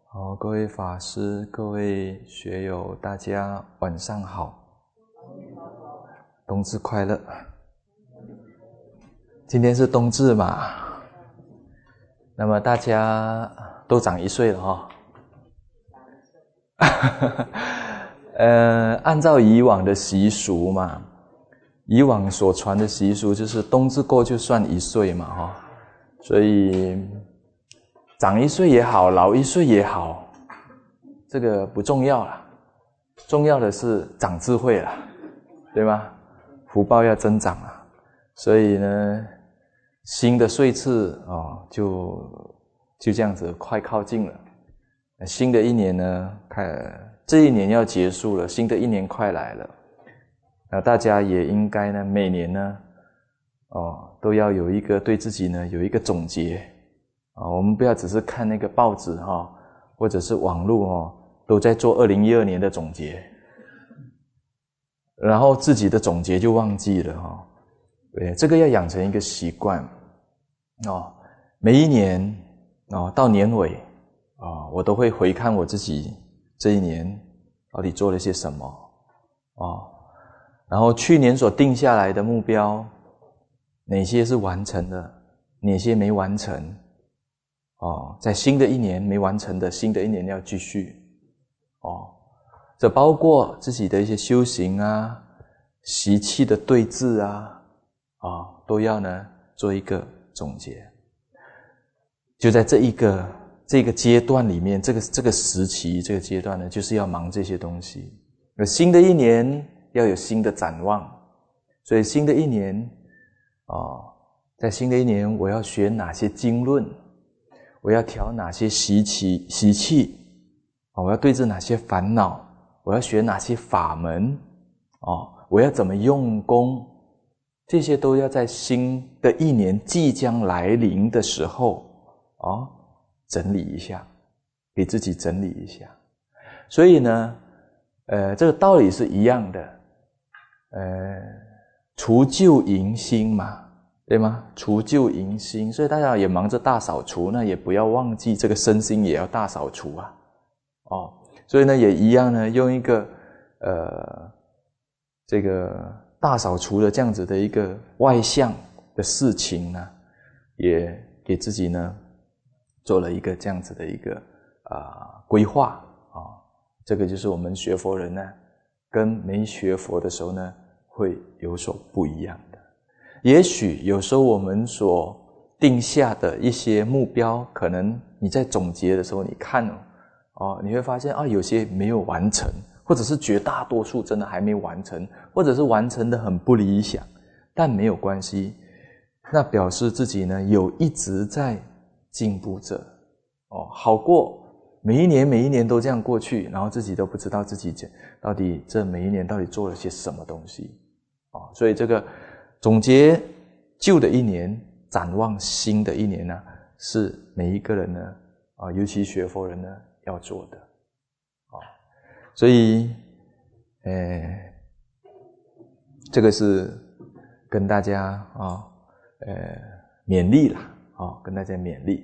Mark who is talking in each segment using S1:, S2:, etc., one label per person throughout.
S1: 好，各位法师、各位学友，大家晚上好，冬至快乐。今天是冬至嘛，那么大家都长1岁了哈。按照以往的习俗嘛，以往所传的习俗就是冬至过就算1岁嘛哈，所以长1岁也好，老1岁也好，这个不重要啦，重要的是长智慧啦，对吗？福报要增长啦，所以呢，新的岁次就这样子快靠近了。新的一年呢，这一年要结束了，新的一年快来了。大家也应该呢，每年呢，都要有一个对自己呢有一个总结。我们不要只是看那个报纸或者是网络都在做2012年的总结，然后自己的总结就忘记了对，这个要养成一个习惯每一年到年尾我都会回看我自己这一年到底做了些什么然后去年所定下来的目标，哪些是完成的，哪些没完成在新的一年没完成的，新的一年要继续这包括自己的一些修行习气的对治都要呢做一个总结。就在这个阶段里面，这个时期这个阶段呢，就是要忙这些东西。新的一年要有新的展望，所以新的一年在新的一年我要学哪些经论，我要调哪些习气我要对治哪些烦恼，我要学哪些法门我要怎么用功，这些都要在新的一年即将来临的时候整理一下，给自己整理一下。所以呢这个道理是一样的除旧迎新嘛，对吗？除旧迎新，所以大家也忙着大扫除，那也不要忘记这个身心也要大扫除所以呢也一样呢，用一个这个大扫除的这样子的一个外向的事情呢，也给自己呢做了一个这样子的一个规划这个就是我们学佛人呢跟没学佛的时候呢会有所不一样的。也许有时候我们所定下的一些目标，可能你在总结的时候你看你会发现有些没有完成，或者是绝大多数真的还没完成，或者是完成的很不理想，但没有关系，那表示自己呢有一直在进步着好过每一年都这样过去，然后自己都不知道自己到底这每一年到底做了些什么东西所以这个总结旧的一年，展望新的一年呢，是每一个人呢尤其学佛人呢要做的所以这个是跟大家勉励啦跟大家勉励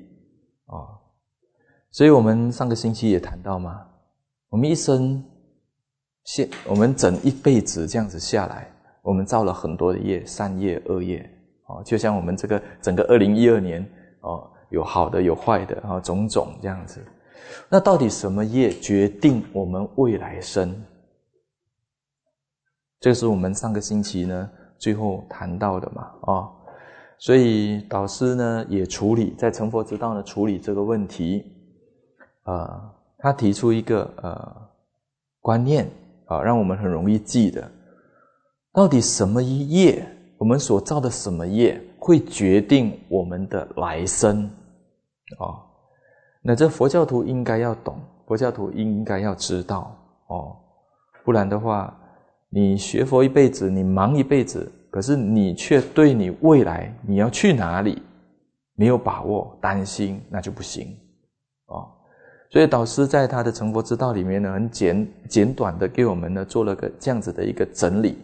S1: 所以我们上个星期也谈到嘛，我们一生我们整一辈子这样子下来，我们造了很多的业，善业恶业就像我们这个整个2012年有好的有坏的种种这样子。那到底什么业决定我们未来生？这是我们上个星期呢最后谈到的嘛所以导师呢也在成佛之道呢处理这个问题他提出一个观念让我们很容易记得，到底什么业，我们所造的什么业会决定我们的来生那这佛教徒应该要懂，佛教徒应该要知道不然的话你学佛一辈子，你忙一辈子，可是你却对你未来你要去哪里没有把握，担心，那就不行所以导师在他的成佛之道里面呢，很简短的给我们呢做了个这样子的一个整理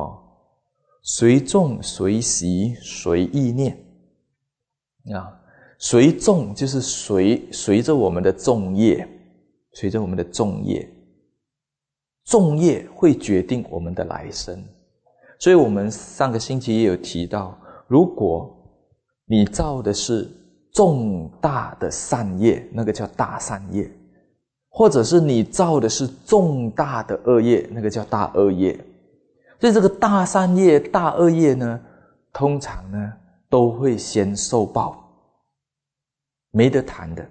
S1: 随众随习随意念随众就是随着我们的众业，随着我们的众业，众业会决定我们的来生。所以我们上个星期也有提到，如果你造的是重大的善业，那个叫大善业；或者是你造的是重大的恶业，那个叫大恶业。所以这个大善业、大恶业呢，通常呢都会先受报，没得谈的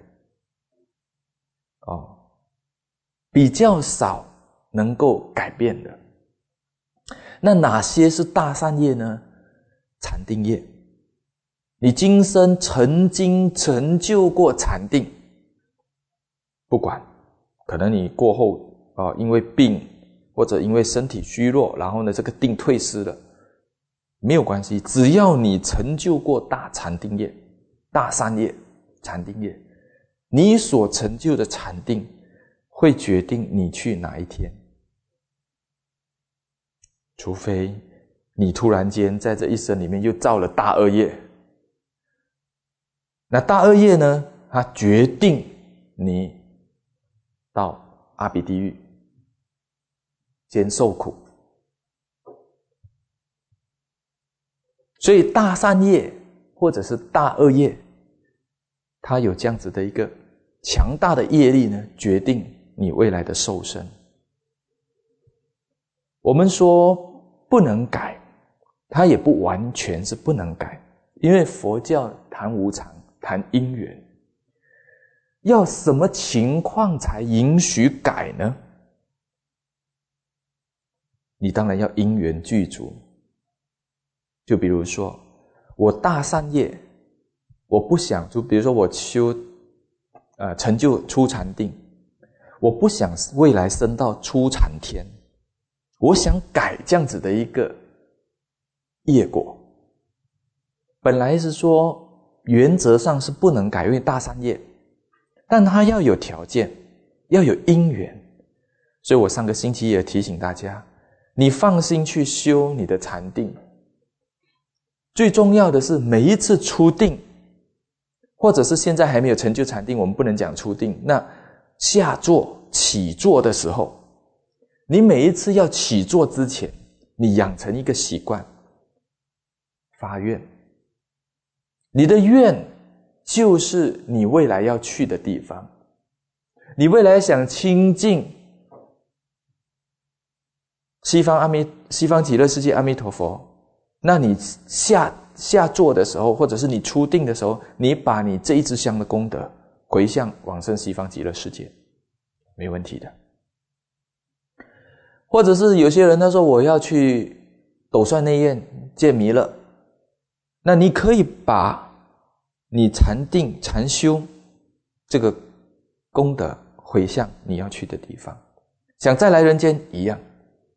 S1: 哦，比较少能够改变的。那哪些是大善业呢？禅定业。你今生曾经成就过禅定，不管可能你过后因为病或者因为身体虚弱，然后呢这个定退失了，没有关系，只要你成就过大禅定业、大善业、禅定业，你所成就的禅定会决定你去哪一天。除非你突然间在这一生里面又造了大恶业，那大恶业呢，它决定你到阿鼻地狱先受苦。所以大善业或者是大恶业，它有这样子的一个强大的业力呢，决定你未来的受生。我们说不能改，它也不完全是不能改，因为佛教谈无常，谈因缘，要什么情况才允许改呢？你当然要因缘具足。就比如说我大善业，我不想，就比如说我成就初禅定，我不想未来升到初禅天，我想改这样子的一个业果。本来是说原则上是不能改，因为大善业，但它要有条件，要有因缘。所以我上个星期也提醒大家，你放心去修你的禅定，最重要的是每一次出定，或者是现在还没有成就禅定，我们不能讲出定，那下坐起坐的时候，你每一次要起坐之前，你养成一个习惯，发愿。你的愿就是你未来要去的地方。你未来想亲近西方极乐世界阿弥陀佛，那你下座的时候，或者是你出定的时候，你把你这一支香的功德回向往生西方极乐世界，没问题的。或者是有些人他说我要去斗率内院见弥勒，那你可以把你禅定禅修这个功德回向你要去的地方。想再来人间一样，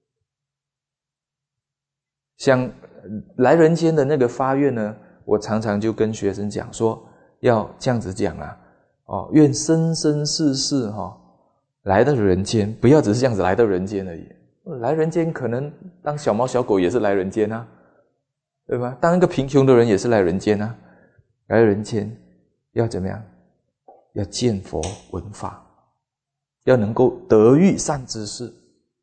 S1: 想来人间的那个发愿呢，我常常就跟学生讲说，要这样子讲啊，愿生生世世来到人间，不要只是这样子来到人间而已。来人间可能当小猫小狗也是来人间啊，对吧？当一个贫穷的人也是来人间啊。来人间要怎么样？要见佛闻法，要能够得遇善知识，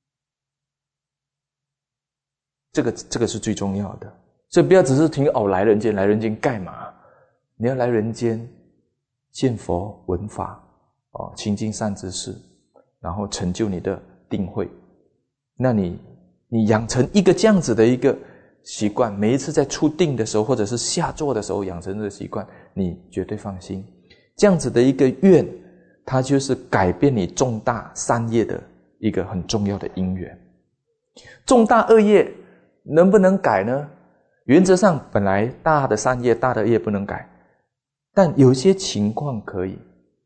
S1: 这个是最重要的。所以不要只是听来人间干嘛？你要来人间见佛闻法，亲近善知识，然后成就你的定慧。那你养成一个这样子的一个习惯，每一次在出定的时候，或者是下座的时候养成这个习惯，你绝对放心。这样子的一个愿，它就是改变你重大善业的一个很重要的因缘。重大恶业能不能改呢？原则上本来大的善业、大的恶业不能改，但有些情况可以。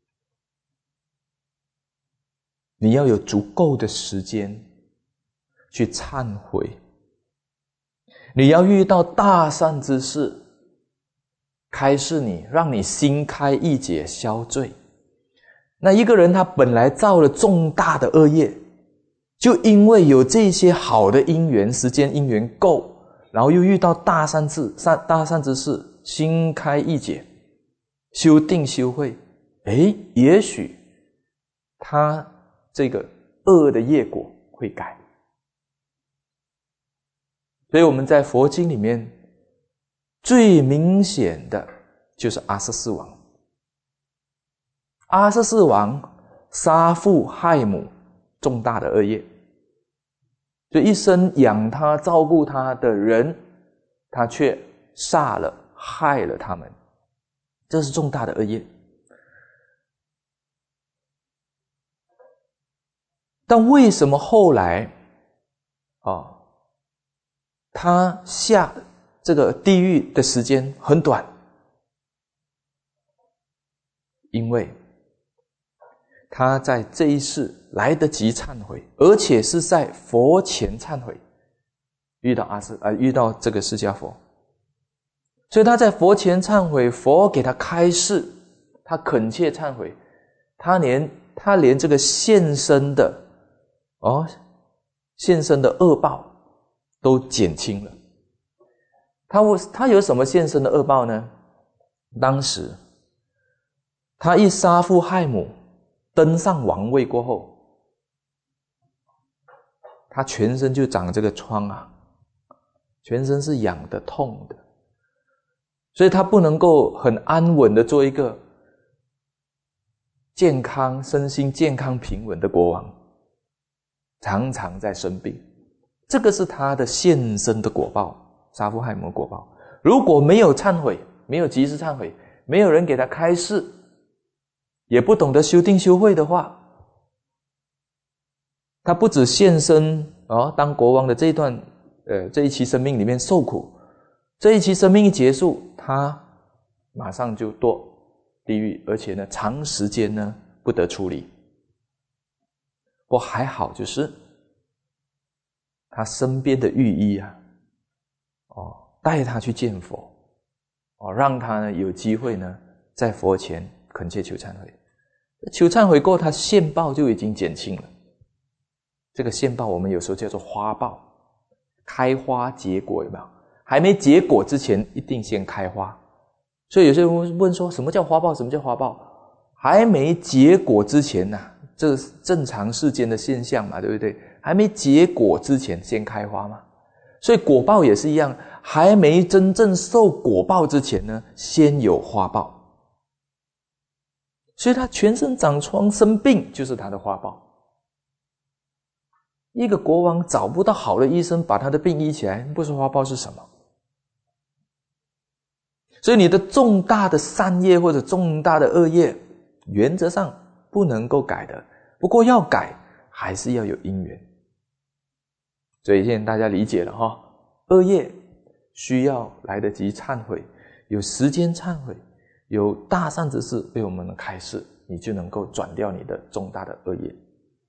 S1: 你要有足够的时间去忏悔，你要遇到大善之事，开示你，让你心开意解，消罪。那一个人他本来造了重大的恶业，就因为有这些好的因缘，时间因缘够，然后又遇到大善之事，心开意解， 修定修慧，也许他这个恶的业果会改。所以我们在佛经里面最明显的就是阿阇世王。阿阇世王杀父害母，重大的恶业，所以一生养他照顾他的人，他却杀了害了他们，这是重大的恶业。但为什么后来他下这个地狱的时间很短？因为他在这一世来得及忏悔，而且是在佛前忏悔，遇到这个释迦佛，所以他在佛前忏悔，佛给他开示，他恳切忏悔，他连这个现身的恶报都减轻了。他有什么现身的恶报呢？当时他一杀父害母，登上王位过后，他全身就长这个疮啊，全身是痒的痛的，所以他不能够很安稳的做一个身心健康平稳的国王，常常在生病。这个是他的现身的果报，杀父害母果报。如果没有忏悔，没有及时忏悔，没有人给他开示，也不懂得修定修慧的话，他不止现身当国王的这一期生命里面受苦，这一期生命一结束，他马上就堕地狱，而且呢长时间呢不得出离。不过还好，就是他身边的御医带他去见佛，让他呢有机会呢在佛前恳切求忏悔。求忏悔过，他现报就已经减轻了。这个现报我们有时候叫做花报，开花结果，有没有？还没结果之前一定先开花。所以有些人问说，什么叫花报？什么叫花报？还没结果之前这是正常世间的现象嘛，对不对？还没结果之前先开花嘛。所以果报也是一样，还没真正受果报之前呢，先有花报。所以他全身长疮生病就是他的花报。一个国王找不到好的医生把他的病医起来，不是花报是什么？所以你的重大的善业或者重大的恶业，原则上不能够改的，不过要改还是要有因缘。所以现在大家理解了恶业需要来得及忏悔，有时间忏悔，有大善之事为我们的开示，你就能够转掉你的重大的恶业。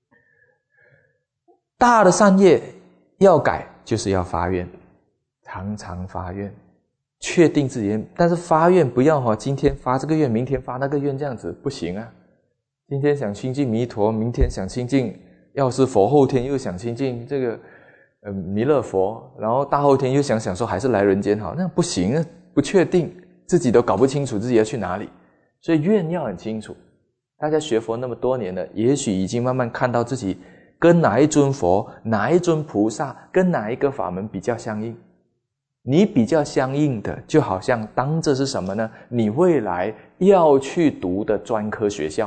S1: 大的善业要改，就是要发愿，常常发愿，确定自己。但是发愿不要今天发这个愿，明天发那个愿，这样子不行啊。今天想亲近弥陀，明天想亲近药师佛，后天又想亲近这个弥勒佛，然后大后天又想说还是来人间好，那不行啊，不确定，自己都搞不清楚自己要去哪里。所以愿要很清楚。大家学佛那么多年了，也许已经慢慢看到自己跟哪一尊佛、哪一尊菩萨、跟哪一个法门比较相应。你比较相应的，就好像当这是什么呢？你未来要去读的专科学校，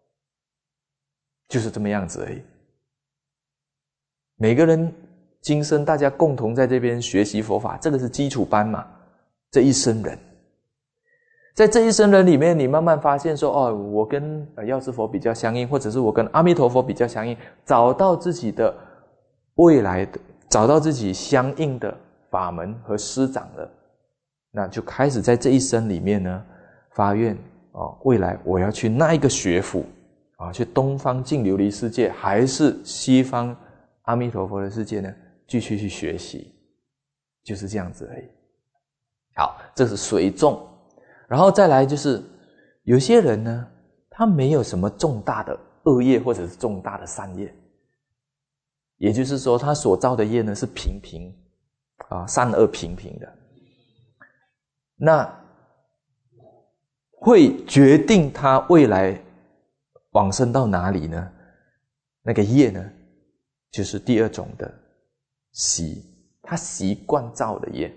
S1: 就是这么样子而已。每个人今生大家共同在这边学习佛法，这个是基础班嘛，这一生人。在这一生人里面，你慢慢发现说我跟药师佛比较相应，或者是我跟阿弥陀佛比较相应，找到自己的未来的，找到自己相应的法门和师长了，那就开始在这一生里面呢发愿未来我要去那一个学府去东方净琉璃世界还是西方阿弥陀佛的世界呢，继续去学习，就是这样子而已。好，这是随众。然后再来就是有些人呢，他没有什么重大的恶业或者是重大的善业，也就是说他所造的业呢是平平善恶平平的。那会决定他未来往生到哪里呢？那个业呢，就是第二种的习，他习惯造的业，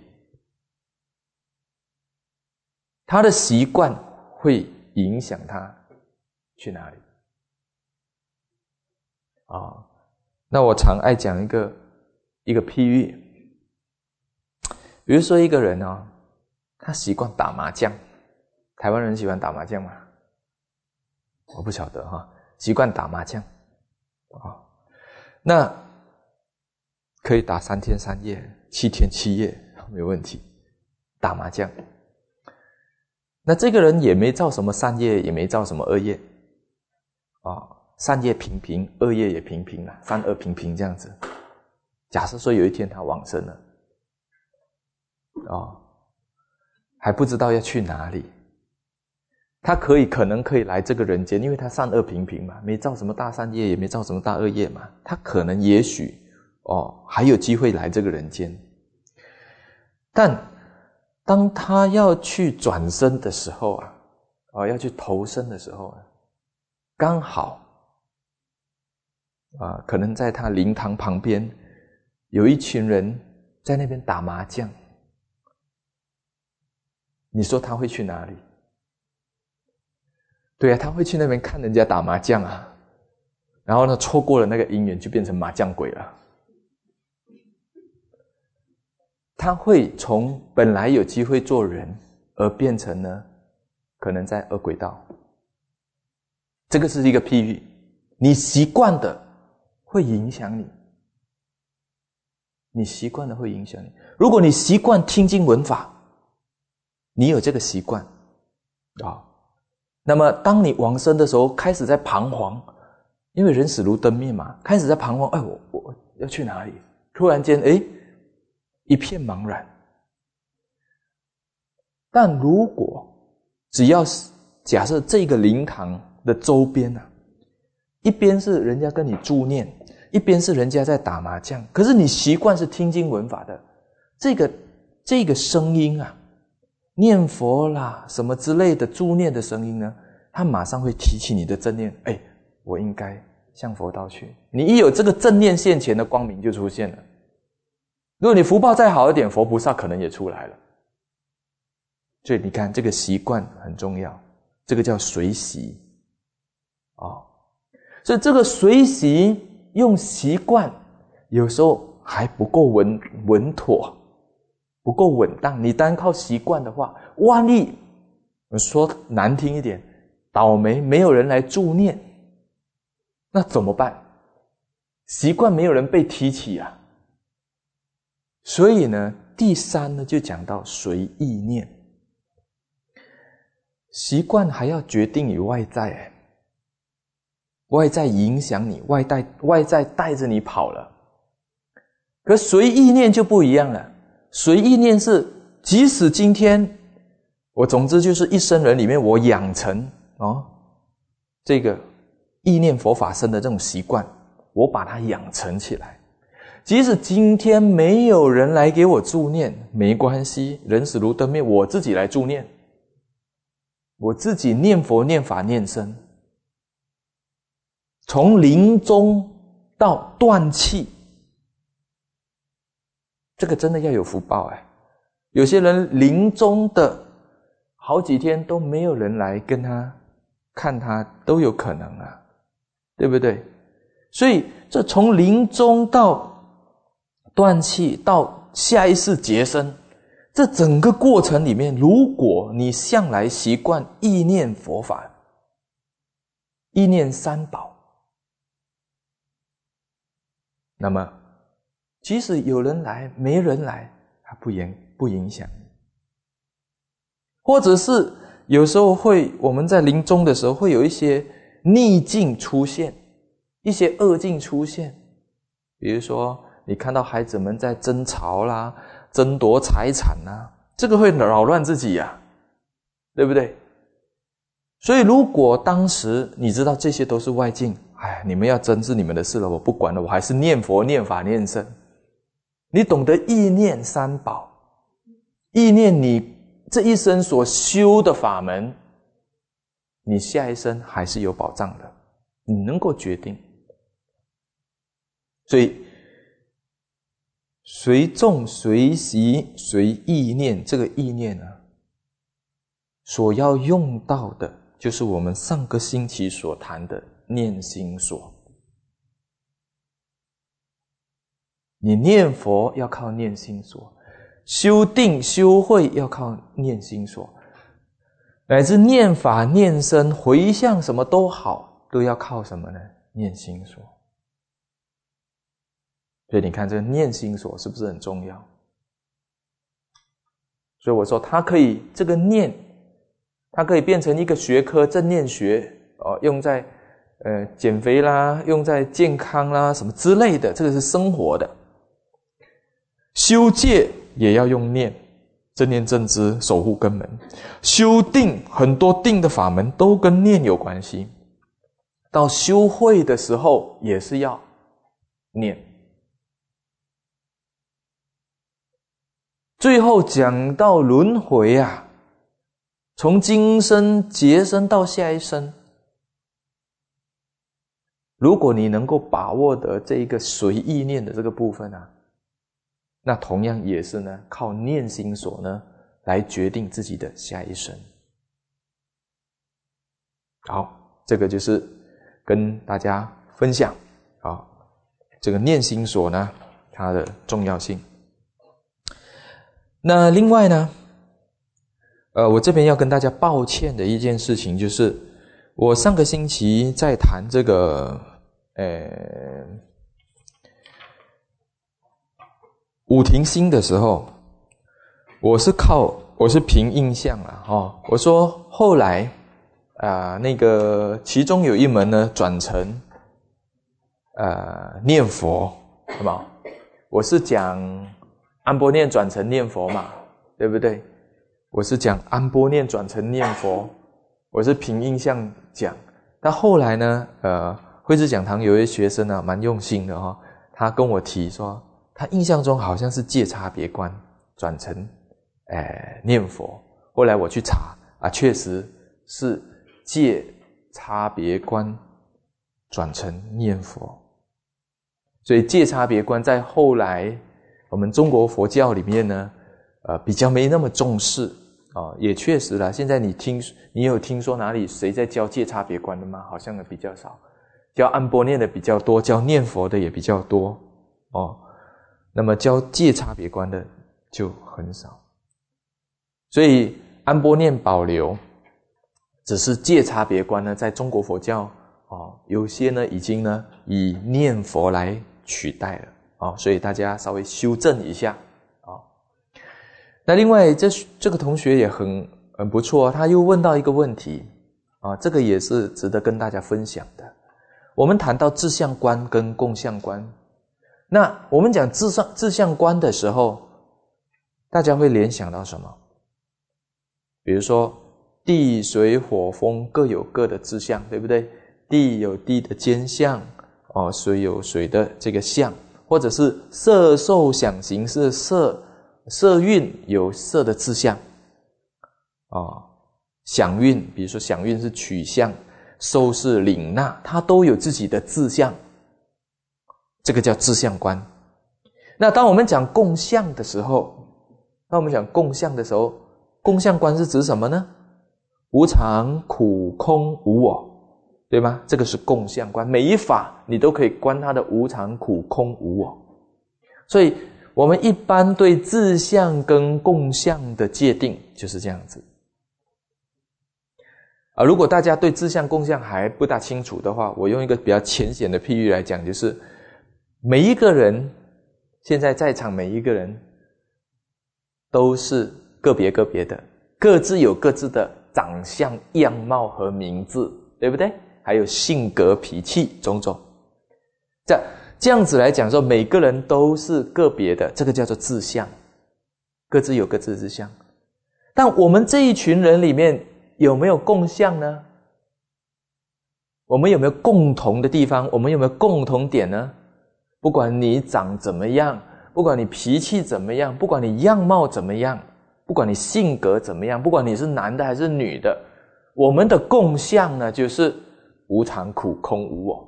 S1: 他的习惯会影响他去哪里啊？那我常爱讲一个譬喻，比如说一个人啊，他习惯打麻将，台湾人喜欢打麻将吗？我不晓得哈，习惯打麻将啊，那可以打3天3夜、7天7夜，没有问题。打麻将，那这个人也没造什么善业，也没造什么恶业啊，善业平平，恶业也平平啦，善恶平平这样子。假设说有一天他往生了啊，还不知道要去哪里，他可能可以来这个人间，因为他善恶平平嘛，没造什么大善业，也没造什么大恶业嘛，他可能也许还有机会来这个人间。但当他要去转生的时候要去投生的时候刚好可能在他灵堂旁边有一群人在那边打麻将，你说他会去哪里？对啊，他会去那边看人家打麻将然后呢，错过了那个姻缘，就变成麻将鬼了。他会从本来有机会做人，而变成呢，可能在恶鬼道。这个是一个譬喻，你习惯的会影响你，你习惯的会影响你。如果你习惯听经闻法，你有这个习惯那么当你往生的时候，开始在彷徨，因为人死如灯灭嘛，开始在彷徨，我要去哪里？突然间一片茫然。但如果只要假设这个灵堂的周边一边是人家跟你助念，一边是人家在打麻将，可是你习惯是听经闻法的，这个声音念佛啦什么之类的助念的声音呢，它马上会提起你的正念，我应该向佛道去。你一有这个正念现前的光明就出现了。如果你福报再好一点，佛菩萨可能也出来了。所以你看，这个习惯很重要，这个叫随习所以这个随习用习惯，有时候还不够稳妥，不够稳当。你单靠习惯的话，万一说难听一点，倒霉没有人来助念，那怎么办？习惯没有人被提起所以呢，第三呢就讲到随意念。习惯还要决定于外在外在影响你，外在带着你跑了。可随意念就不一样了，随意念是即使今天我总之就是一生人里面我养成这个意念佛法身的这种习惯，我把它养成起来。即使今天没有人来给我助念，没关系，人死如灯灭，我自己来助念，我自己念佛念法念僧，从临终到断气，这个真的要有福报有些人临终的好几天都没有人来跟他看他，都有可能对不对？所以这从临终到断气到下一世结生，这整个过程里面，如果你向来习惯意念佛法，意念三宝，那么即使有人来没人来，它不影响。或者是有时候我们在临终的时候会有一些逆境出现，一些恶境出现，比如说你看到孩子们在争吵啦，争夺财产这个会扰乱自己对不对？所以如果当时你知道这些都是外境，你们要争是你们的事了，我不管了，我还是念佛念法念僧。你懂得意念三宝，意念你这一生所修的法门， 你下一生还是有保障的，你能够决定。所以随众随习随意念，这个意念呢，所要用到的就是我们上个星期所谈的念心所。你念佛要靠念心所，修定修慧要靠念心所，乃至念法念僧回向什么都好，都要靠什么呢？念心所。所以你看这个念心所是不是很重要？所以我说它可以，这个念它可以变成一个学科，正念学用在减肥啦，用在健康啦什么之类的，这个是生活的。修戒也要用念，正念正知守护根门。修定，很多定的法门都跟念有关系。到修慧的时候也是要念。最后讲到轮回啊，从今生劫生到下一生，如果你能够把握的这一个随意念的这个部分啊，那同样也是呢，靠念心所呢来决定自己的下一生。好，这个就是跟大家分享啊，这个念心所呢它的重要性。那另外呢，我这边要跟大家抱歉的一件事情，就是我上个星期在谈这个五停心的时候，我是凭印象啦我说后来那个其中有一门呢转成念佛，好不好？我是讲安般念转成念佛嘛，对不对？我是讲安般念转成念佛，我是凭印象讲。但后来呢慧智讲堂有一位学生蛮用心的他跟我提说，他印象中好像是戒差别观转成念佛。后来我去查确实是戒差别观转成念佛。所以戒差别观在后来我们中国佛教里面呢比较没那么重视也确实啦，现在你有听说哪里谁在教戒差别观的吗？好像比较少。教安般念的比较多，教念佛的也比较多那么教戒差别观的就很少。所以安般念保留，只是戒差别观呢在中国佛教有些呢已经呢以念佛来取代了所以大家稍微修正一下那另外这个同学也很不错他又问到一个问题这个也是值得跟大家分享的。我们谈到自相观跟共相观，那我们讲自相观的时候，大家会联想到什么？比如说地水火风各有各的自相，对不对？地有地的间相水有水的这个相，或者是色受想行识色蕴有色的自相想蕴，比如说想蕴是取相，受是领纳，它都有自己的自相，这个叫自相观。那当我们讲共相的时候，共相观是指什么呢？无常苦空无我，对吗？这个是共相观，每一法你都可以观它的无常苦空无我。所以我们一般对自相跟共相的界定就是这样子如果大家对自相共相还不大清楚的话，我用一个比较浅显的譬喻来讲，就是每一个人现在在场每一个人都是个别的，各自有各自的长相样貌和名字，对不对？还有性格脾气种种，这样子来讲说，每个人都是个别的，这个叫做自相，各自有各自的自相。但我们这一群人里面有没有共相呢？我们有没有共同的地方？我们有没有共同点呢？不管你长怎么样，不管你脾气怎么样，不管你样貌怎么样，不管你性格怎么样，不管你是男的还是女的， 我们的共相呢，就是无常、苦、空、无我。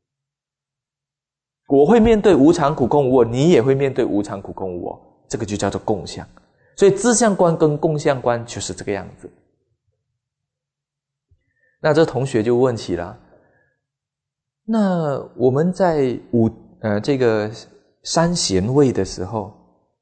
S1: 我会面对无常、苦、空、无我，你也会面对无常、苦、空、无我，这个就叫做共相。所以自相观跟共相观就是这个样子。那这同学就问起了，那我们在这个三贤位的时候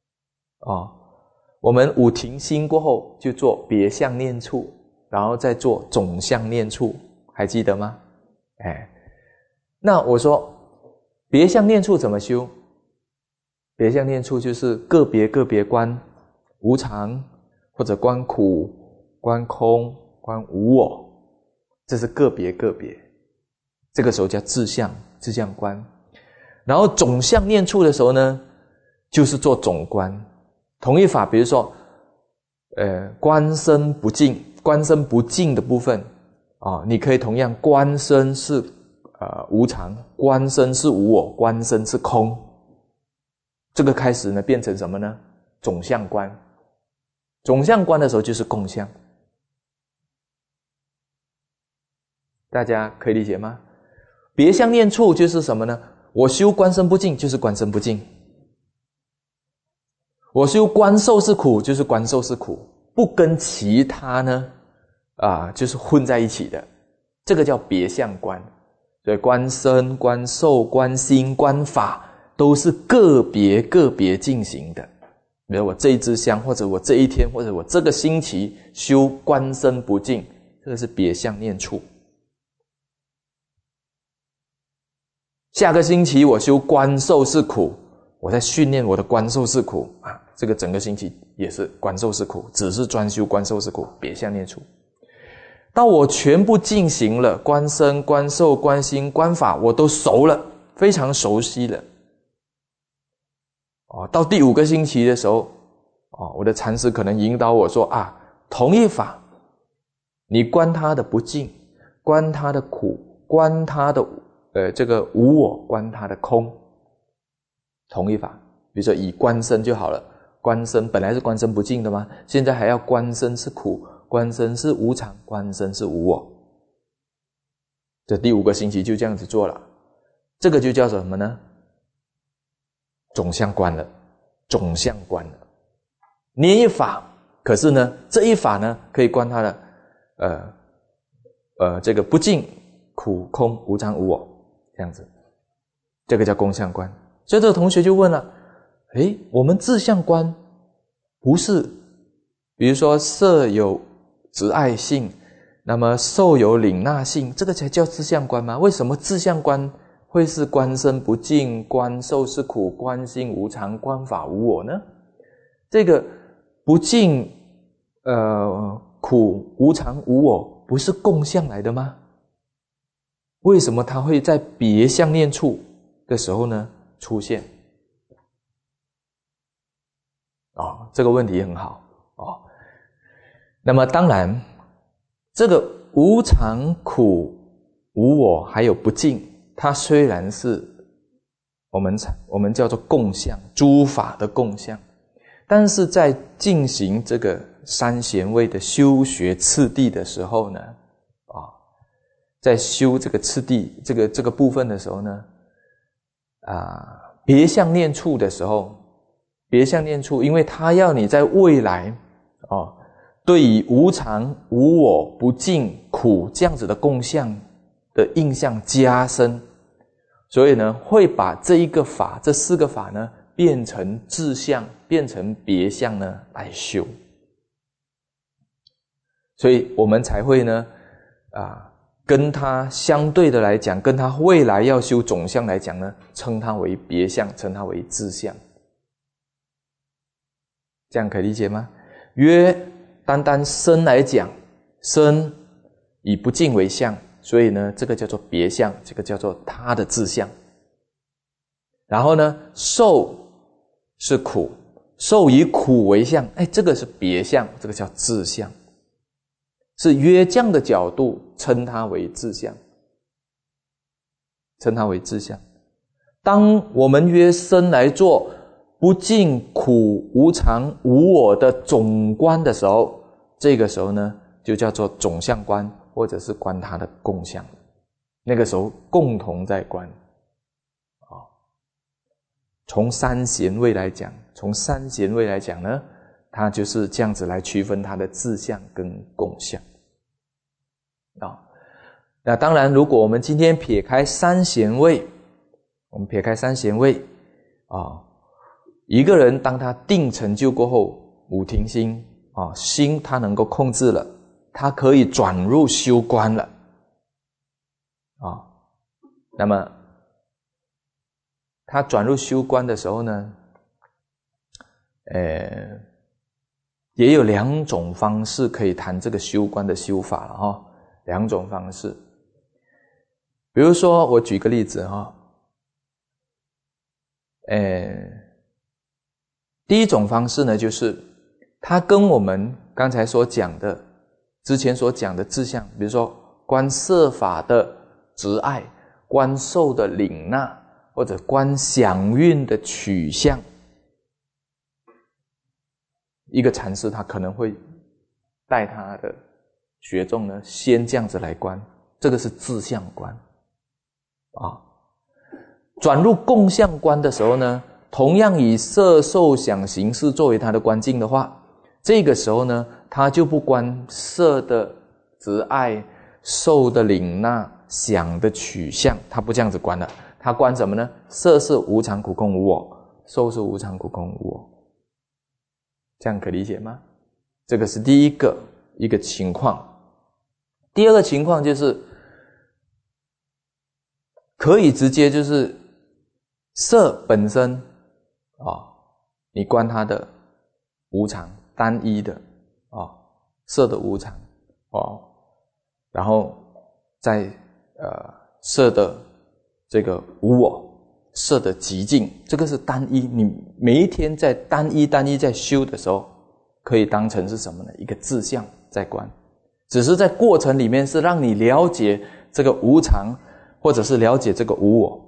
S1: 我们五停心过后就做别相念处，然后再做总相念处，还记得吗？那我说别相念处怎么修？别相念处就是个别观无常，或者观苦、观空、观无我，这是个别，这个时候叫自相观。然后总相念处的时候呢，就是做总观。同一法，比如说观身不净的部分你可以同样观身是无常，观身是无我，观身是空。这个开始呢变成什么呢？总相观。总相观的时候就是共相。大家可以理解吗？别相念处就是什么呢？我修观身不净就是观身不净，我修观受是苦就是观受是苦，不跟其他呢就是混在一起的，这个叫别相观。所以观身、观受、观心、观法都是个别进行的。比如我这一支香，或者我这一天，或者我这个星期修观身不净，这个是别相念处。下个星期我修观受是苦，我在训练我的观受是苦这个整个星期也是观受是苦，只是专修观受是苦，别相念处。到我全部进行了观身、观受、观心、观法，我都熟了，非常熟悉了到第5个星期的时候我的禅师可能引导我说同一法你观它的不净，观它的苦，观它的这个无我，观它的空，同一法。比如说以观身就好了，观身本来是观身不净的嘛，现在还要观身是苦，观身是无常，观身是无我。这第5个星期就这样子做了，这个就叫什么呢？总相观了，总相观了。念一法，可是呢这一法呢可以观它的这个不净、苦、空、无常、无我，这样子，这个叫共相观。所以这个同学就问了，我们自相观不是比如说色有执爱性，那么受有领纳性，这个才叫自相观吗？为什么自相观会是观身不净，观受是苦，观心无常，观法无我呢？这个不净苦、无常、无我不是共相来的吗？为什么它会在别相念处的时候呢出现？这个问题很好那么当然这个无常、苦、无我还有不净，它虽然是我们叫做共相，诸法的共相，但是在进行这个三贤位的修学次第的时候呢在修这个次第这个部分的时候呢别相念处的时候，别相念处因为它要你在未来对于无常、无我、不净、苦这样子的共相的印象加深，所以呢会把这一个法，这4个法呢变成自相，变成别相呢来修。所以我们才会呢跟它相对的来讲，跟它未来要修总相来讲呢，称它为别相，称它为自相。这样可以理解吗？约单单身来讲，身以不净为相，所以呢这个叫做别相，这个叫做他的自相。然后呢受是苦，受以苦为相，这个是别相，这个叫自相，是约这样的角度称它为自相，称它为自相。当我们约身来做不净、苦、无常、无我的总观的时候，这个时候呢就叫做总相观，或者是观他的共相。那个时候共同在观。从三贤位来讲呢，它就是这样子来区分它的自相跟共相。那当然，如果我们今天撇开三贤位，一个人当他定成就过后，五停心心他能够控制了，他可以转入修观了那么他转入修观的时候呢，也有两种方式可以谈这个修观的修法了两种方式。比如说我举个例子第一种方式呢，就是它跟我们刚才之前所讲的志向，比如说观色法的执爱，观受的领纳，或者观想运的取向。一个禅师他可能会带他的学众呢，先这样子来观，这个是自相观转入共相观的时候呢，同样以色受想行识作为他的观境的话，这个时候呢，他就不观色的执爱，受的领纳，想的取向，他不这样子观了。他观什么呢？色是无常苦空无我，受是无常苦空无我。这样可理解吗？这个是第一个情况。第二个情况就是可以直接就是色本身你观它的无常，单一的色的无常然后在色的这个无我，色的极静，这个是单一。你每一天在单一在修的时候，可以当成是什么呢？一个自相在观，只是在过程里面是让你了解这个无常，或者是了解这个无我。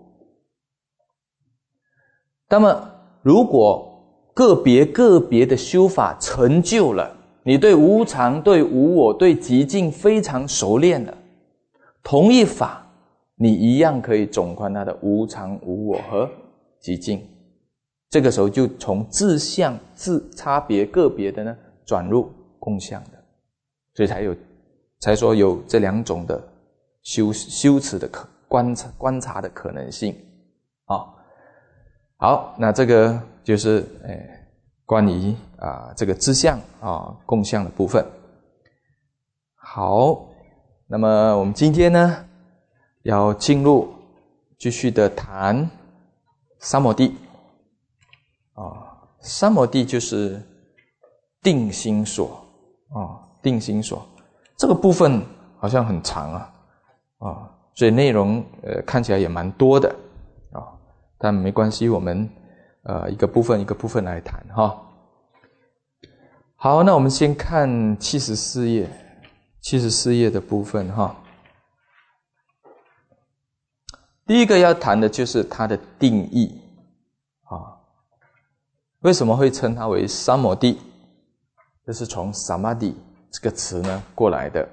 S1: 那么如果个别的修法成就了，你对无常、对无我、对极静非常熟练了，同一法你一样可以总观它的无常、无我和极静。这个时候就从自相差别个别的呢，转入共相的，所以才说有这两种的修持的观察的可能性好，那这个就是关于这个自相共相的部分。好，那么我们今天呢要进入继续的谈三摩地三摩地就是定心所定心所。这个部分好像很长所以内容看起来也蛮多的但没关系，我们一个部分来谈好，那我们先看74页的部分第一个要谈的就是它的定义为什么会称它为三摩地？这是从 samadhi 这个词呢过来的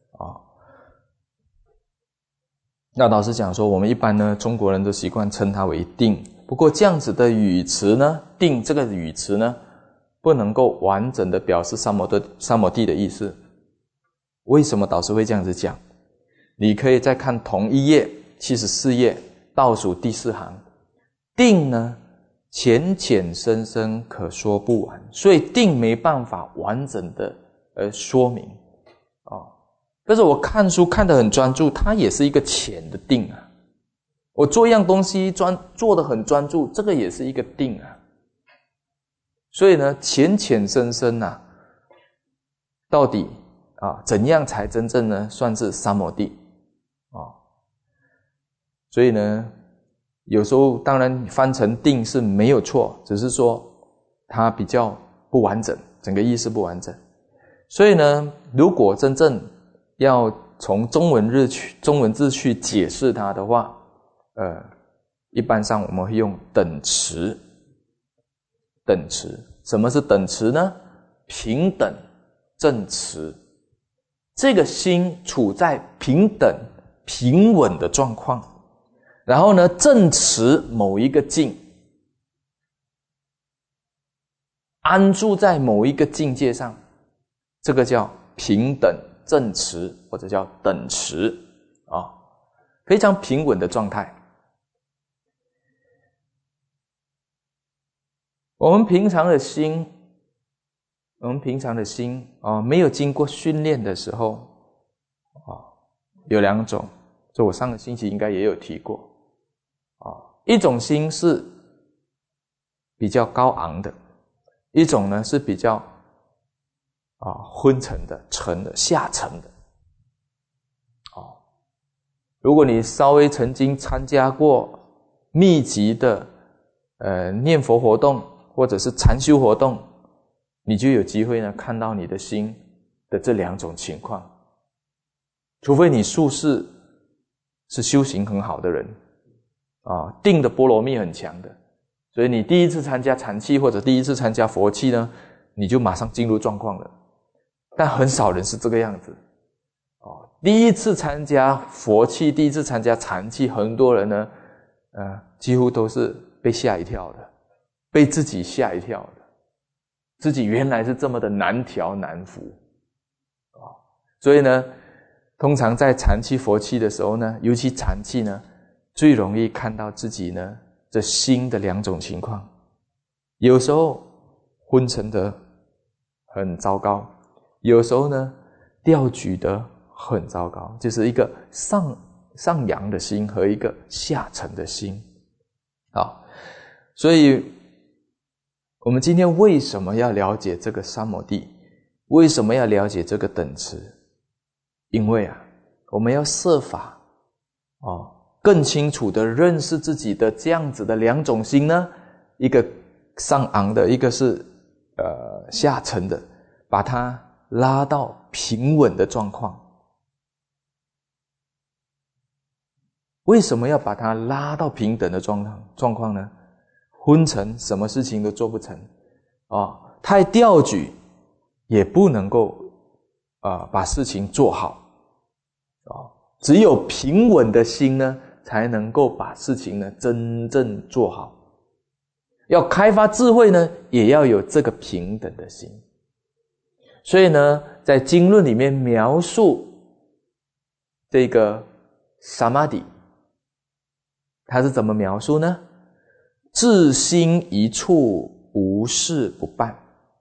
S1: 那老实讲说，我们一般呢中国人都习惯称它为定，不过这样子的语词呢，定这个语词呢不能够完整的表示三摩地的意思。为什么导师会这样子讲？你可以再看同一页74页倒数第4行，定呢浅浅深深可说不完，所以定没办法完整的说明但是我看书看得很专注，它也是一个浅的定我做一样东西做得很专注，这个也是一个定所以呢浅浅深深到底怎样才真正呢算是三摩地所以呢有时候当然翻成定是没有错，只是说它比较不完整，整个意思不完整。所以呢如果真正要从中文字去解释它的话一般上我们会用等持。什么是等持呢？平等正持这个心处在平等平稳的状况，然后呢正持某一个境，安住在某一个境界上，这个叫平等正持，或者叫等持啊，非常平稳的状态。我们平常的心没有经过训练的时候有两种，这我上个星期应该也有提过一种心是比较高昂的，一种呢是比较昏沉的、沉的、下沉的。如果你稍微曾经参加过密集的念佛活动或者是禅修活动，你就有机会呢看到你的心的这两种情况。除非你术士是修行很好的人定的波罗蜜很强的，所以你第一次参加禅期或者第一次参加佛期呢，你就马上进入状况了。但很少人是这个样子第一次参加佛期，第一次参加禅期，很多人呢几乎都是被吓一跳的，被自己吓一跳的，自己原来是这么的难调难服所以呢通常在禅期佛期的时候呢，尤其禅期呢，最容易看到自己呢这心的两种情况。有时候昏沉得很糟糕，有时候呢调举得很糟糕，就是一个上扬的心和一个下沉的心所以我们今天为什么要了解这个三摩地，为什么要了解这个等持？因为我们要设法更清楚地认识自己的这样子的两种心呢，一个上昂的，一个是下沉的，把它拉到平稳的状况。为什么要把它拉到平等的状况呢？昏沉什么事情都做不成太调举也不能够把事情做好只有平稳的心呢才能够把事情呢真正做好。要开发智慧呢，也要有这个平等的心。所以呢在经论里面描述这个 samadhi， 它是怎么描述呢？至心一处，无事不办。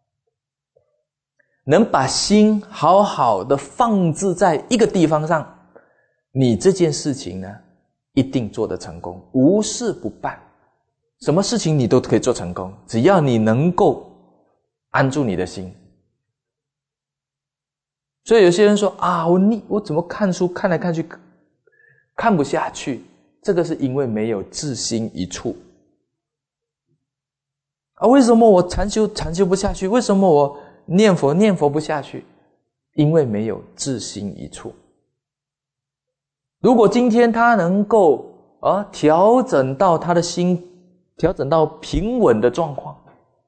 S1: 能把心好好的放置在一个地方上，你这件事情呢一定做得成功，无事不办。什么事情你都可以做成功，只要你能够安住你的心。所以有些人说我怎么看书看来看去看不下去，这个是因为没有至心一处为什么我禅修不下去？为什么我念佛不下去？因为没有至心一处。如果今天他能够调整到他的心，调整到平稳的状况，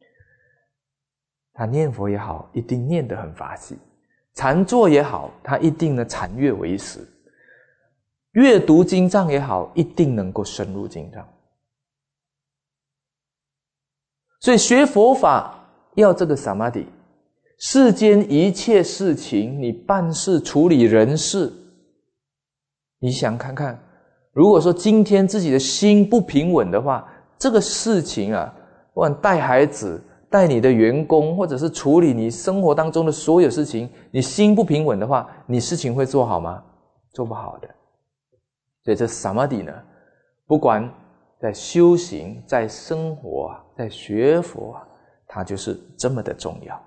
S1: 他念佛也好，一定念得很法喜；禅坐也好，他一定呢禅悦为实；阅读经藏也好，一定能够深入经藏。所以学佛法要这个 samadhi， 世间一切事情，你办事处理人事，你想看看，如果说今天自己的心不平稳的话，这个事情不管带孩子、带你的员工，或者是处理你生活当中的所有事情，你心不平稳的话，你事情会做好吗？做不好的。所以这 samadhi 呢，不管在修行、在生活在学佛它就是这么的重要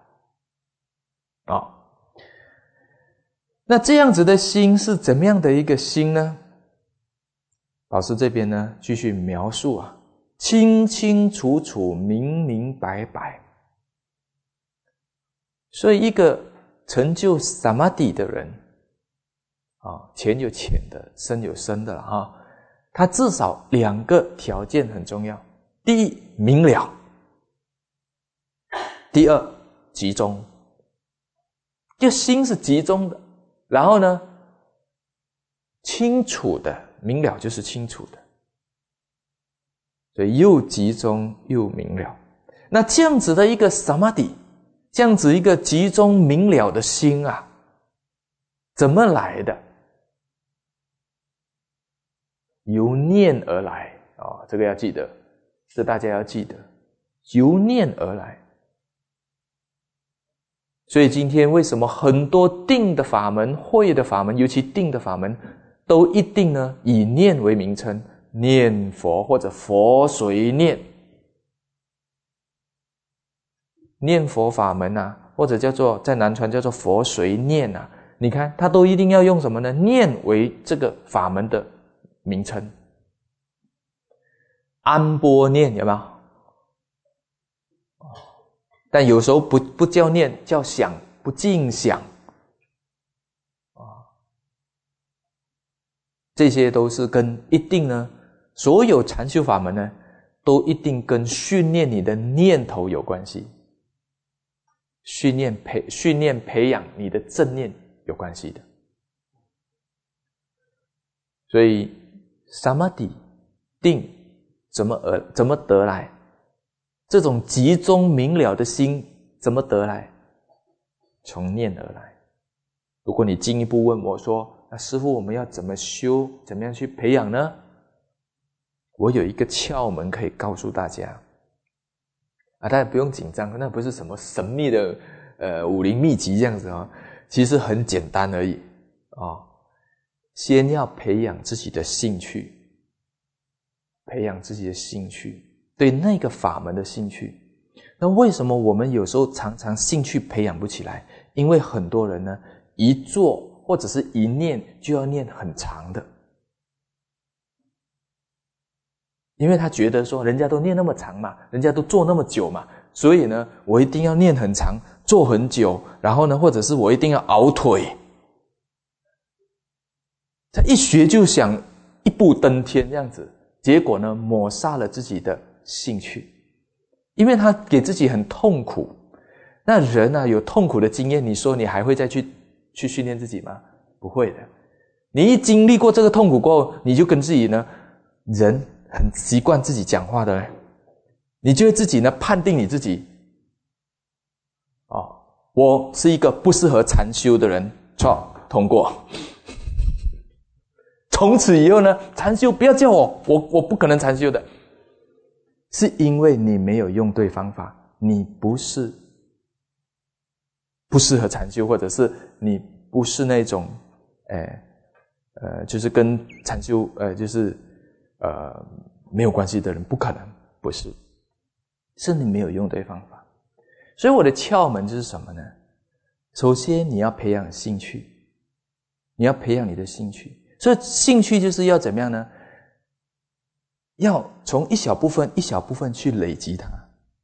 S1: 那这样子的心是怎么样的一个心呢？老师这边呢继续描述清清楚楚、明明白白。所以一个成就 samadhi 的人浅有浅的，深有深的了他至少两个条件很重要：第一，明了；第二，集中。就心是集中的， 然后呢，清楚的，明了就是清楚的，所以又集中又明了。那这样子的一个 samadhi， 这样子一个集中明了的心啊，怎么来的？由念而来这个要记得，这大家要记得，由念而来。所以今天为什么很多定的法门、慧的法门，尤其定的法门，都一定呢以念为名称，念佛或者佛随念。念佛法门啊，或者叫做在南传叫做佛随念啊，你看它都一定要用什么呢？念为这个法门的名称。安般念有没有？但有时候不叫念，叫想，不净想这些都是跟一定呢，所有禅修法门呢，都一定跟训练你的念头有关系，训练培养你的正念有关系的。所以 samadhi 定怎么得来？这种集中明了的心怎么得来？从念而来。如果你进一步问我说，那师父我们要怎么修，怎么样去培养呢？我有一个窍门可以告诉大家大家不用紧张，那不是什么神秘的武林秘籍这样子其实很简单而已先要培养自己的兴趣，培养自己的兴趣，对那个法门的兴趣。那为什么我们有时候常常兴趣培养不起来？因为很多人呢，一做或者是一念就要念很长的，因为他觉得说人家都念那么长嘛，人家都做那么久嘛，所以呢我一定要念很长，做很久，然后呢或者是我一定要熬腿。他一学就想一步登天这样子，结果呢抹杀了自己的兴趣，因为他给自己很痛苦。那人有痛苦的经验，你说你还会再去训练自己吗？不会的。你一经历过这个痛苦过后，你就跟自己呢，人很习惯自己讲话的，你就会自己呢判定你自己我是一个不适合禅修的人，错，通过。从此以后呢，禅修不要叫我不可能禅修的，是因为你没有用对方法，你不适合禅修，或者是你不是那种就是跟禅修没有关系的人，不可能，不是，是你没有用对方法。所以我的窍门就是什么呢？首先你要培养兴趣，你要培养你的兴趣。所以兴趣就是要怎么样呢？要从一小部分一小部分去累积它，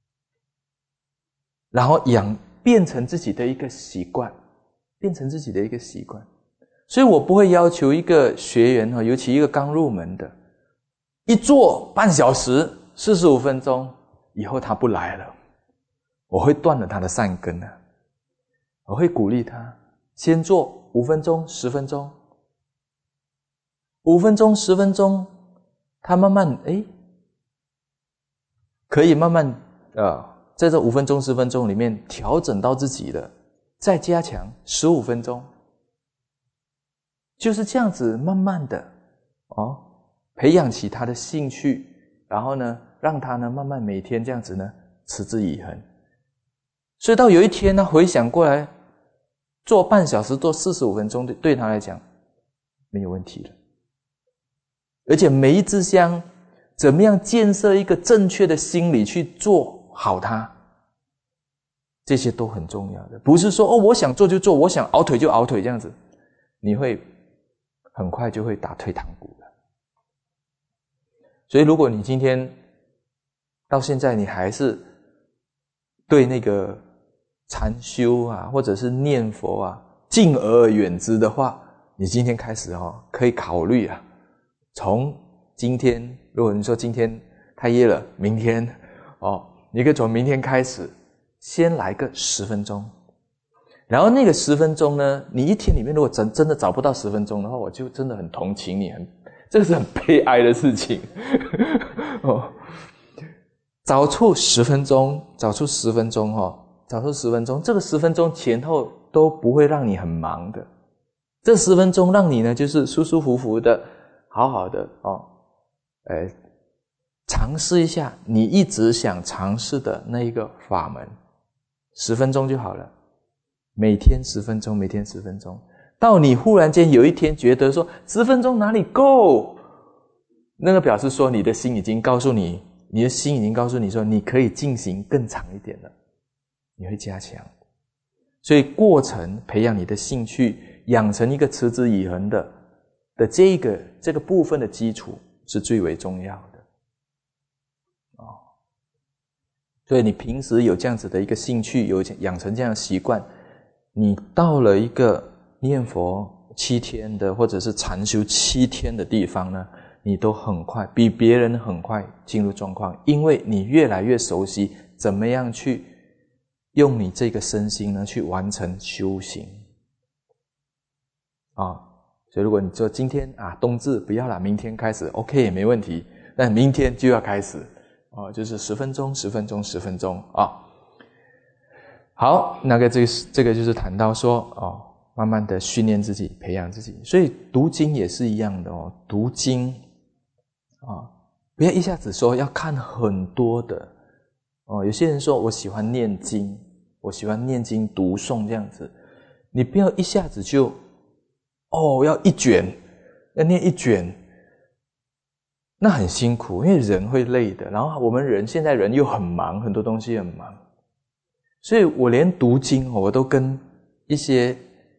S1: 然后变成自己的一个习惯，变成自己的一个习惯。所以我不会要求一个学员尤其一个刚入门的，一做半小时45分钟以后他不来了，我会断了他的善根我会鼓励他先做5分钟10分钟，5分钟10分钟，他慢慢可以慢慢在这5分钟10分钟里面调整到自己的，再加强15分钟，就是这样子慢慢的培养起他的兴趣，然后呢让他呢慢慢每天这样子呢持之以恒。所以到有一天他回想过来，做半小时做45分钟对他来讲没有问题了。而且每一支香怎么样建设一个正确的心理去做好它，这些都很重要的。不是说我想做就做，我想熬腿就熬腿这样子，你会很快就会打退堂鼓了。所以如果你今天到现在你还是对那个禅修或者是念佛敬而远之的话，你今天开始可以考虑从今天，如果你说今天太夜了，明天你可以从明天开始先来个10分钟， 然后那个10分钟呢，你一天里面如果真的找不到10分钟的话，我就真的很同情你，这个是很悲哀的事情。找出10分钟，找出10分钟，这个10分钟前后都不会让你很忙的。这10分钟让你呢，就是舒舒服服的，好好的尝试一下你一直想尝试的那一个法门，10分钟就好了。每天10分钟，每天10分钟，到你忽然间有一天觉得说10分钟哪里够，那个表示说你的心已经告诉你说你可以进行更长一点了，你会加强。所以过程培养你的兴趣，养成一个持之以恒的这个部分的基础是最为重要的。所以你平时有这样子的一个兴趣，有养成这样的习惯，你到了一个念佛7天的或者是禅修7天的地方呢，你都很快比别人很快进入状况，因为你越来越熟悉怎么样去用你这个身心呢去完成修行所以如果你说今天冬至不要啦，明天开始 OK 也没问题，但明天就要开始就是10分钟10分钟10分钟好，那个这个就是谈到说慢慢的训练自己，培养自己。所以读经也是一样的读经不要一下子说要看很多的有些人说我喜欢念经，我喜欢念经读诵这样子，你不要一下子就要一卷，要念一卷，那很辛苦，因为人会累的。然后我们现在人又很忙，很多东西很忙，所以我连读经我都跟有些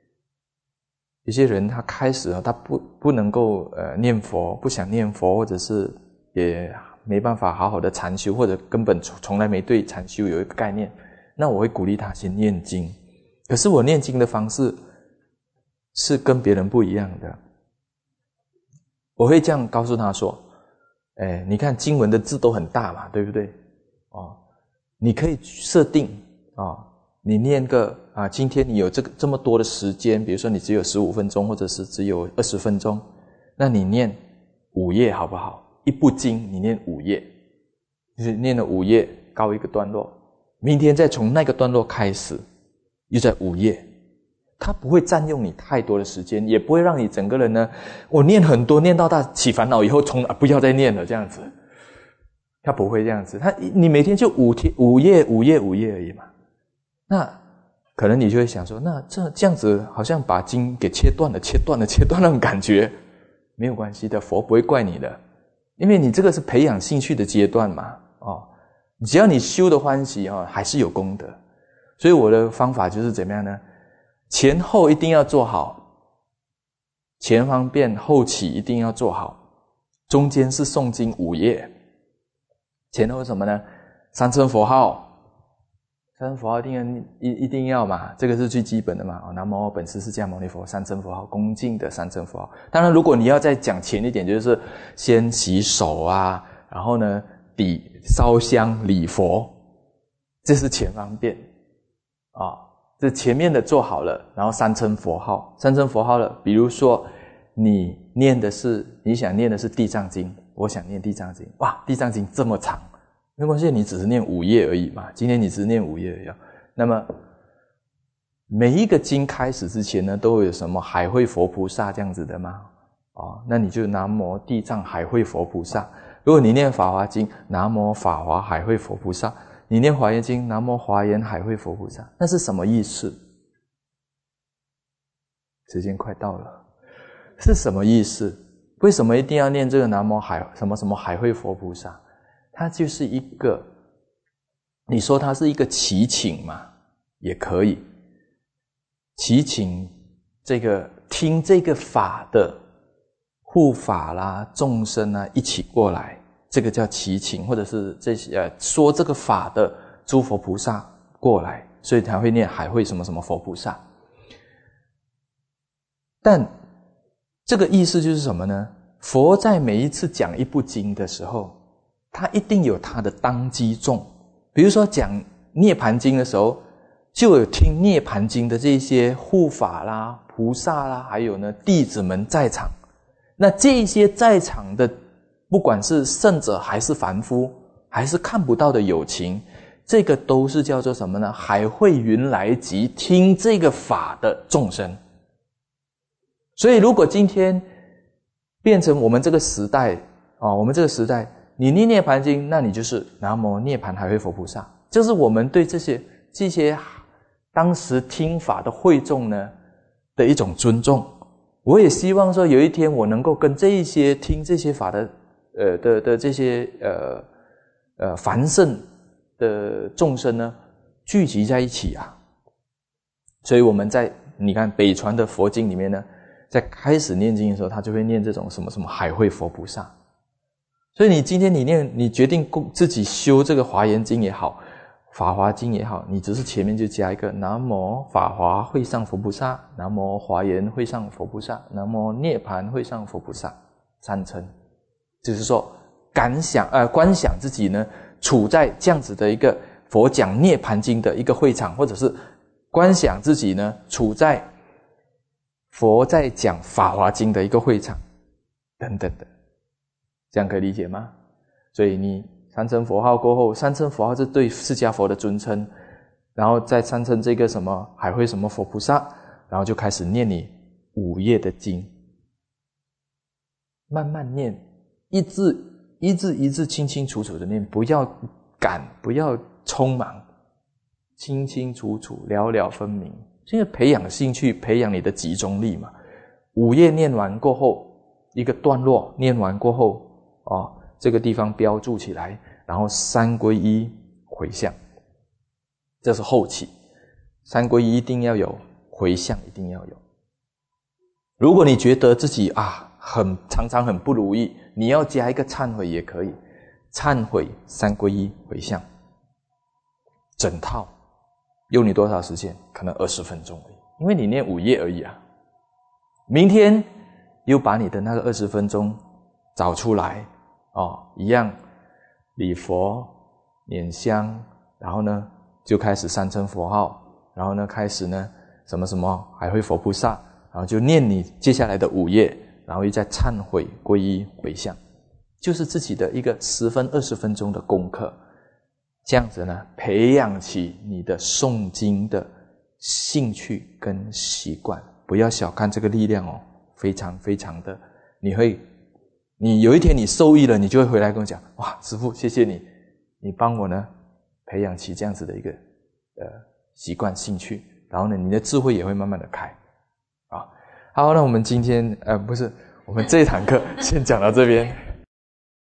S1: 人他开始他不能够念佛，不想念佛，或者是也没办法好好的禅修，或者根本从来没对禅修有一个概念，那我会鼓励他先念经。可是我念经的方式是跟别人不一样的，我会这样告诉他说你看经文的字都很大嘛，对不对你可以设定你念个今天你有这么多的时间，比如说你只有15分钟，或者是只有20分钟，那你念5页好不好？一部经你念5页，就是念了5页告一个段落，明天再从那个段落开始又在5页，它不会占用你太多的时间，也不会让你整个人呢我念很多，念到大起烦恼以后不要再念了这样子，它不会这样子。你每天就5页而已嘛。那可能你就会想说，那这样子好像把经给切断了那种感觉。没有关系的，佛不会怪你的，因为你这个是培养兴趣的阶段嘛只要你修的欢喜还是有功德。所以我的方法就是怎么样呢？前后一定要做好，前方便后起一定要做好，中间是诵经5页，前后是什么呢？3称佛号一定要嘛，这个是最基本的嘛南无本师释迦牟尼佛，3称佛号，恭敬的3称佛号。当然如果你要再讲前一点，就是先洗手然后呢烧香礼佛，这是前方便这前面的做好了，然后3称佛号了。比如说你想念的是地藏经，我想念地藏经，哇，地藏经这么长，没关系，你只是念5页而已嘛，今天你只是念5页而已那么每一个经开始之前呢，都有什么海会佛菩萨这样子的吗那你就南无地藏海会佛菩萨。如果你念法华经，南无法华海会佛菩萨，你念华严经，南无华严海会佛菩萨，那是什么意思？时间快到了，是什么意思？为什么一定要念这个南无什么什么海会佛菩萨？它就是一个，你说它是一个祈请嘛，也可以祈请听这个法的护法啦、众生一起过来，这个叫祈请，或者是说这个法的诸佛菩萨过来，所以才会念海会什么什么佛菩萨。但这个意思就是什么呢？佛在每一次讲一部经的时候，他一定有他的当机众。比如说讲涅槃经的时候， 就有听涅盘经的这些护法啦、菩萨啦，还有呢弟子们在场。那这些在场的，不管是圣者还是凡夫，还是看不到的有情，这个都是叫做什么呢？海会云来集听这个法的众生。所以如果今天变成我们这个时代我们这个时代你念涅盘经，那你就是南无涅盘海会佛菩萨，这是我们对这些当时听法的会众呢的一种尊重。我也希望说有一天我能够跟这一些听这些法的这些凡圣的众生呢聚集在一起啊。所以我们在你看北传的佛经里面呢，在开始念经的时候，他就会念这种什么什么海会佛菩萨。所以你今天你决定自己修这个华严经也好，法华经也好，你只是前面就加一个南无法华会上佛菩萨，南无华严会上佛菩萨，南无涅盘会上佛菩萨，三称。就是说观想自己呢处在这样子的一个佛讲涅盘经的一个会场，或者是观想自己呢处在佛在讲法华经的一个会场等等的。这样可以理解吗？所以你三称佛号过后，三称佛号是对释迦佛的尊称，然后再三称这个什么海会什么佛菩萨，然后就开始念你5页的经，慢慢念，一字清清楚楚的念，不要赶，不要匆忙，清清楚楚，了了分明。这个培养兴趣，培养你的集中力嘛。5页念完过后，一个段落念完过后这个地方标注起来，然后三皈依回向，这是后期。三皈依一定要有，回向一定要有。如果你觉得自己常常很不如意，你要加一个忏悔也可以，忏悔三皈依回向，整套用你多少时间？可能20分钟而已，因为你念5页而已啊。明天又把你的那个20分钟找出来一样礼佛捻香，然后呢就开始三称佛号，然后呢开始呢什么什么海会佛菩萨，然后就念你接下来的5页，然后又再忏悔皈依回向，就是自己的一个10分20分钟的功课。这样子呢培养起你的诵经的兴趣跟习惯。不要小看这个力量非常非常的，你有一天你受益了，你就会回来跟我讲，哇，师父谢谢你，你帮我呢培养起这样子的一个习惯兴趣，然后呢你的智慧也会慢慢的开好，那我们今天我们这一堂课先讲到这边。